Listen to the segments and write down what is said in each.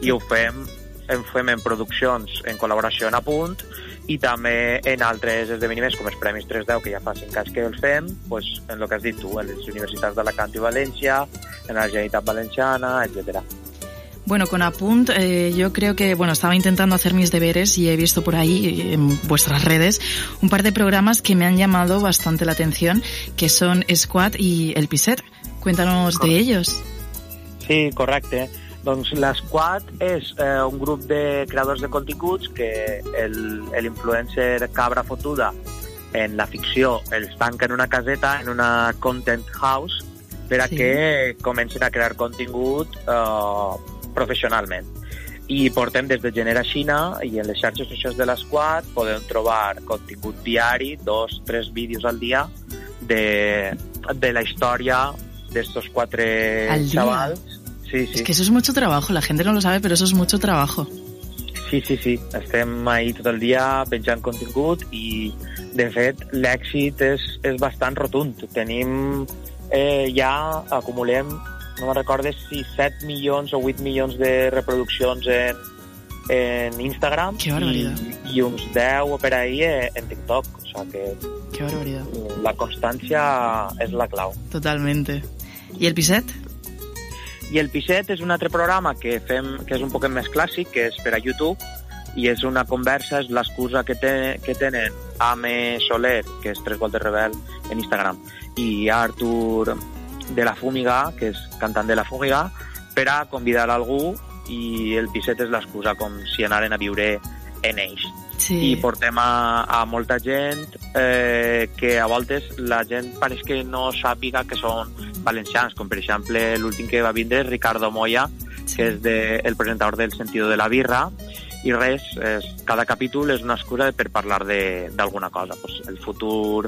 i ho fem en produccions en col·laboració en Apunt i també en altres esdeveniments com els Premis 310, que ja fa 5 anys que els fem, pues, en el que has dit tu, en les universitats d'Alacant i València, en la Generalitat Valenciana, etc. Bueno, con Apunt yo creo que, estaba intentando hacer mis deberes y he visto por ahí en vuestras redes un par de programas que me han llamado bastante la atención, que son Squad y El Piset. Cuéntanos de ellos. Sí, correcte. Doncs l'Squad és un grup de creadors de continguts que l'influencer Cabra Fotuda en la ficció els tanca en una caseta, en una content house, per a que comencin a crear contingut professionalment. I portem des de gener a Xina i en les xarxes socials de l'Squad podem trobar contingut diari, 2-3 vídeos al dia de la història d'estos 4 xavals. Sí. Es que eso es mucho trabajo, la gente no lo sabe, pero eso es mucho trabajo. Sí. Estem ahí tot el dia penjant contingut i, de fet, l'èxit és bastant rotund. Tenim, ja acumulem, no me'n recordo si 7 milions o 8 milions de reproduccions en Instagram i uns 10 o per ahí en TikTok. O sea que Qué barbaridad. La constància és la clau. Totalmente. ¿Y El Piset? I El Piset és un altre programa que fem, que és un poc més clàssic, que és per a YouTube, i és una conversa, és l'excusa que tenen Ame Soler, que és 3 voltes rebel en Instagram, i Artur de la Fúmiga, que és cantant de la Fúmiga, per a convidar algú, i El Piset és l'excusa com si anaren a viure en ells. Sí. I portem a molta gent que a voltes la gent pareix que no sàpiga que són valencians, com per exemple l'últim que va vindre és Ricardo Moya, que és el presentador del Sentido de la Birra, i res, cada capítol és una excusa per parlar d'alguna cosa, pues el futur,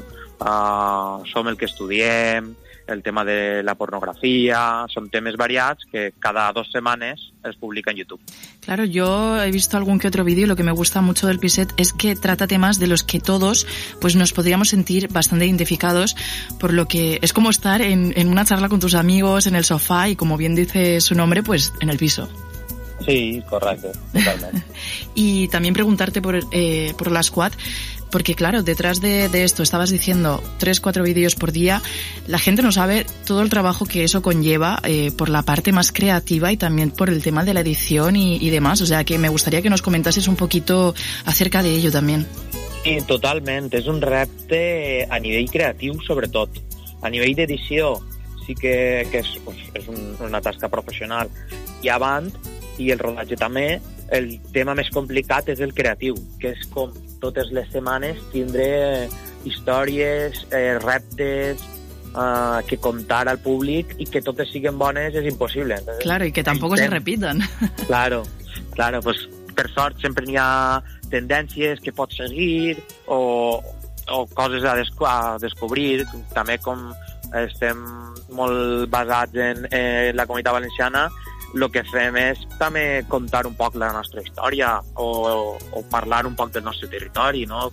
som el que estudiem, el tema de la pornografía, son temas variados que cada 2 semanas es publica en YouTube. Claro, yo he visto algún que otro vídeo y lo que me gusta mucho del Piset es que trata temas de los que todos pues nos podríamos sentir bastante identificados, por lo que es como estar en una charla con tus amigos en el sofá y, como bien dice su nombre, pues en el piso. Sí, correcto, totalmente. Y también preguntarte por la Squad, porque claro, detrás de esto estabas diciendo 3-4 vídeos por día. La gente no sabe todo el trabajo que eso conlleva por la parte más creativa y también por el tema de la edición y demás. O sea que me gustaría que nos comentases un poquito acerca de ello también. Sí, totalment. És un repte a nivell creatiu, sobretot. A nivell d'edició sí que és una tasca professional. I abans, i el rodatge també, el tema més complicat és el creatiu, que és com totes les setmanes tindre històries, reptes que contar al públic i que totes siguen bones és impossible. Entonces, claro, y que tampoco se repitan. Claro, pues per sort sempre n'hi ha tendències que pots seguir o coses a descobrir. També com estem molt basats en la comunitat valenciana, el que fem és també contar un poc la nostra història o parlar un poc del nostre territori, no?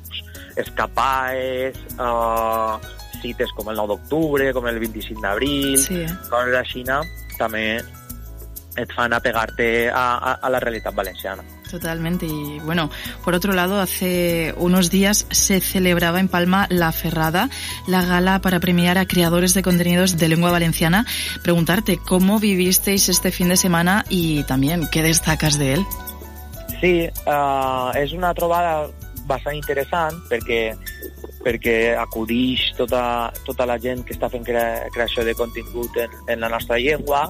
Escapades, cites com el 9 d'octubre, com el 25 d'abril, sí. Coses així també et fan apegar-te a la realitat valenciana. Totalmente. Y bueno, por otro lado, hace unos días se celebraba en Palma La Ferrada, la gala para premiar a creadores de contenidos de lengua valenciana. Preguntarte, ¿cómo vivisteis este fin de semana y también qué destacas de él? Sí, és una trobada bastant interessant perquè acudix tota la gent que està fent creació de contingut en la nostra llengua.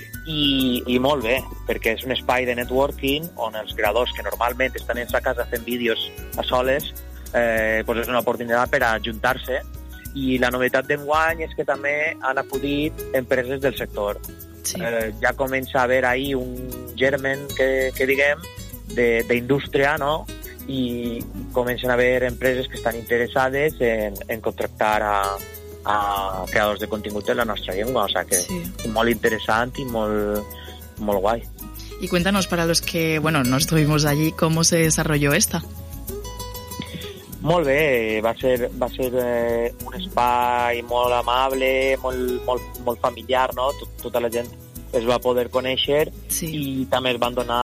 I molt bé, perquè és un espai de networking on els creadors que normalment estan en sa casa fent vídeos a soles, pues és una oportunitat per a juntar-se. I la novetat d'enguany és que també han acudit empreses del sector. Sí. Ja comença a haver ahí un germen, que diguem, d'indústria, no? I comencen a haver empreses que estan interessades en contractar a creadors de contingut en la nostra llengua, o sea que sí. Molt interessant i molt guai. Y cuéntanos, para los que, no estuvimos allí, ¿cómo se desarrolló esta? Molt bé, va ser un espai molt amable, molt familiar, no? Tota la gent es va poder conèixer, sí. I també es van donar